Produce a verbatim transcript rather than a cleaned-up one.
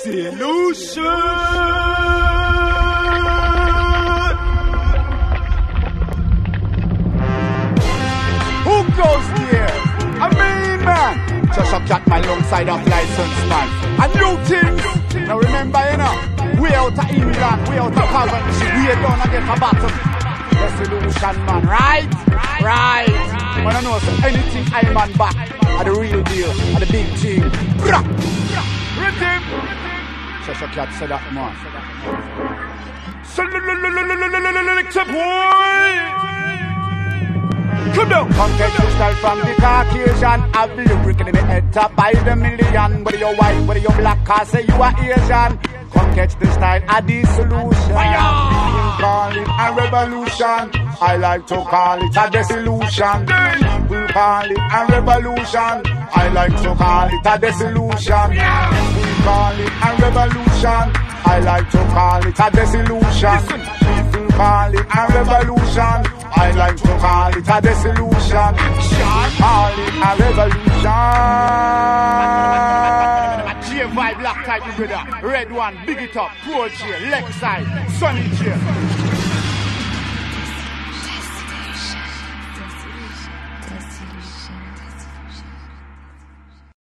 Solution. Who goes there? I mean, man. Just a cat my alongside of license, man. A new thing. Now remember, you know, we out of England, we out of Coventry, we are down against a battle. The solution, man, right? Right. When I know so anything I man back are the real deal, are the big thing. Brah! Rhythm! Just a cat said that, man. Select boy! Come down. Come get your style from the Caucasian. Have lyric in the head top by the million. Whether you're white, whether you're black, I say you are Asian. Come catch the style of the solution. Fire! Call it a revolution. I like to call it a dissolution. People call it a revolution. I like to call it a dissolution. People call it a revolution. I like to call it a dissolution. People call it a revolution. I like to call it a dissolution. Call it a revolution. J vibe, black type, brother. Red one, big it up, Pro J, leg side, Sunny J.